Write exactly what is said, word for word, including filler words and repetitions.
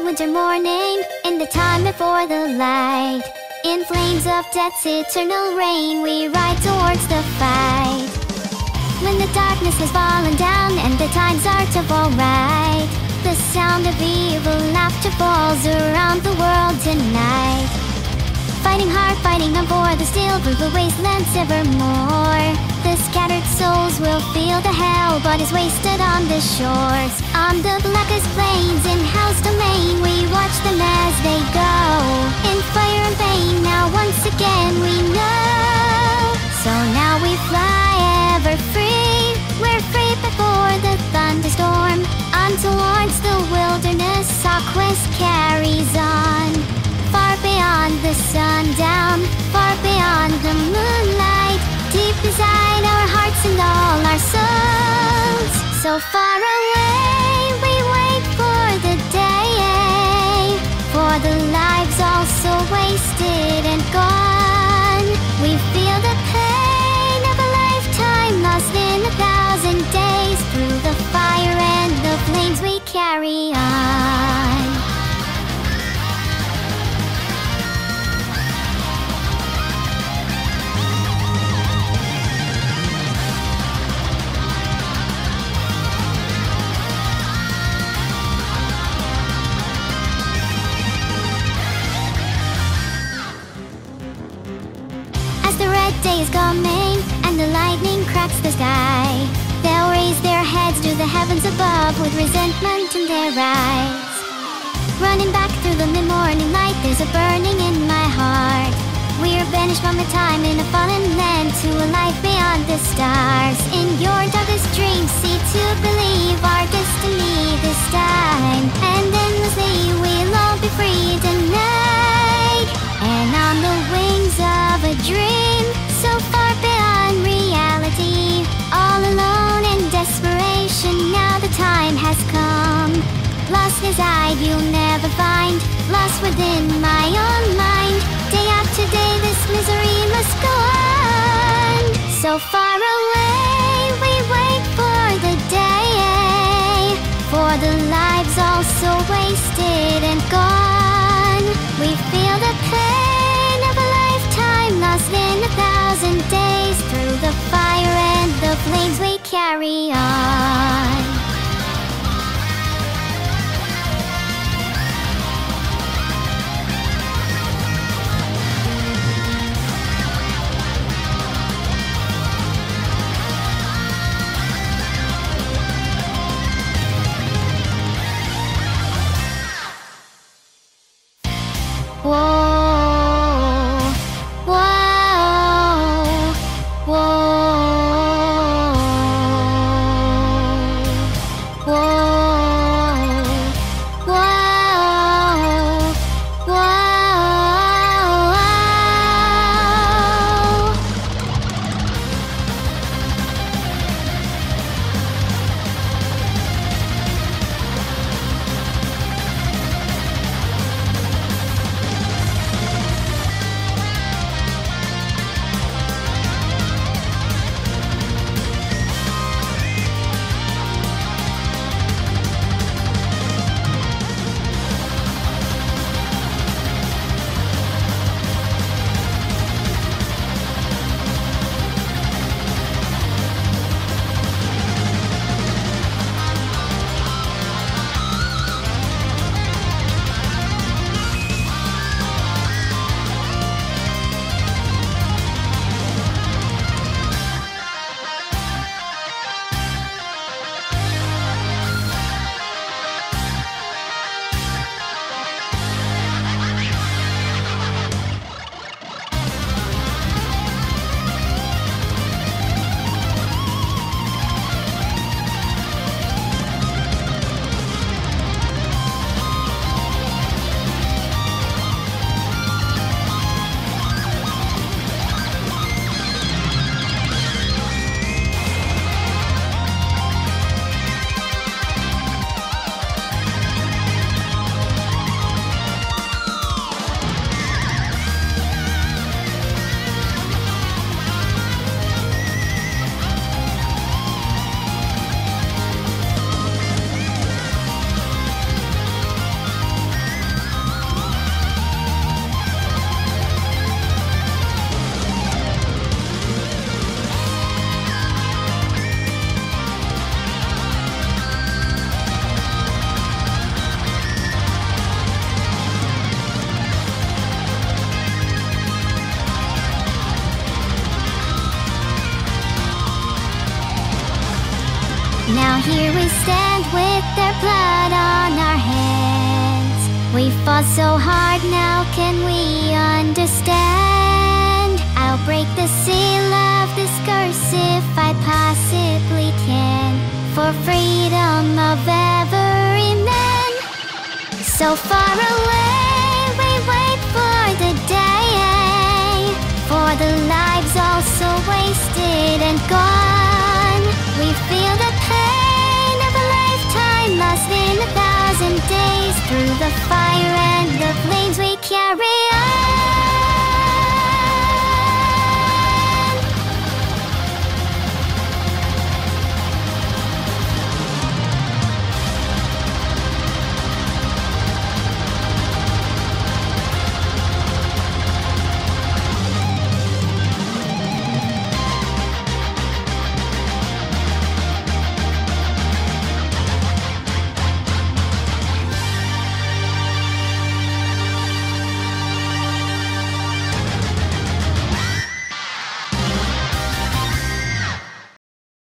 winter morning, in the time before the light. In flames of death's eternal reign, we ride towards the fight. When the darkness has fallen down and the times are to fall right, the sound of evil laughter falls around the world tonight. Fighting hard, fighting on for the steel, through the wastelands evermore. The scattered souls will feel the hell, but is wasted on the shores. On the blackest plains in Hell's domain, we watch them as they go. In fire and pain, now once again we know. So now we fly ever free, we're free before the thunderstorm. On towards the wilderness, our quest carries on. Far beyond the sundown, far beyond the moonlight, deep inside our hearts and all our souls. So far away, we wait for the day, for the lives all so wasted and gone. We feel the pain of a lifetime lost in a thousand days. Through the fire and the flames we carry on. Day is coming, and the lightning cracks the sky. They'll raise their heads to the heavens above with resentment in their eyes. Running back through the mid-morning light, there's a burning in my heart. We're banished from a time in a fallen land to a life beyond the stars. In your darkest dreams, see to believe our destiny this time. And endlessly we'll all be free tonight. And on the wings of a dream, so far beyond reality, all alone in desperation, now the time has come. Lost inside you'll never find, lost within my own mind. Day after day this misery must go on. So far away we wait for the day, for the lives all so wasted and gone. We feel the pain of a lifetime lost in a thousand days. Through the fire and the flames we carry on. Whoa, whoa, whoa. Now here we stand with their blood on our hands. We fought so hard, now can we understand? I'll break the seal of this curse if I possibly can, for freedom of every man. So far away, we wait for the day, for the lives also wasted and gone. We feel the pain of a lifetime lost in a thousand days, through the fire and